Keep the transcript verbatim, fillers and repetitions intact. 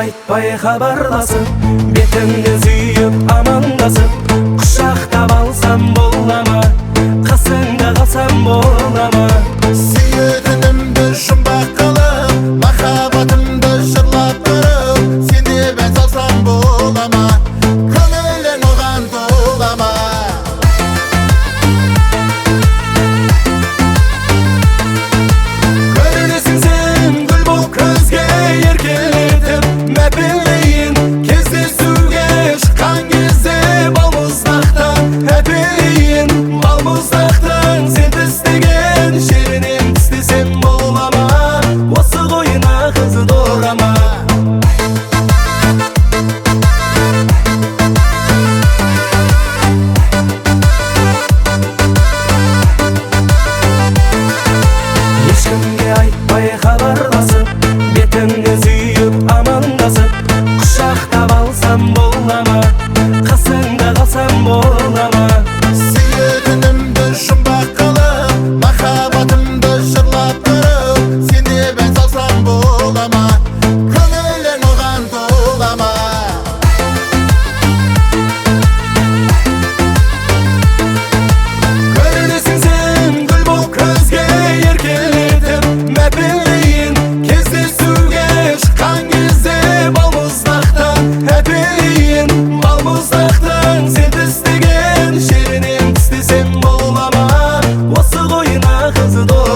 айтпай хабарласып, бетіңді сүйіп амандасып, құшақтап алсам болама, қасыңда қалсам болама. Сүйетінімді жұмбақ қылып, махаббатымды жырлап тұрып, сенде бән салсам болама, көңілің оған толама. Көрінесің сен гүл боп көзге еркелетіп, мәпелейін кездесуге шыққан кезде балмұздақтан, әпелейін балмұздақтан. Сен тістеген жерінен тістесем болама, осы қойына қызы дорама. Ешкімге айтпай хабарласып, бетіңді сүйіп амандасып, құшақтап алсам болама, қасыңда қалсам болама. Сүйетінімді жұмбақ қылып, махаббатымды жырлап тұрып, сенде бән салсам болама, көңілің оған толама. Көрінесің сен гүл боп көзге еркелетіп, мәпелейін кездесуге шыққан кезде балмұздақтан, әпелейін балмұздақтан. Сен тістеген жерінен тістесем болама, осы қойына қызы дорама.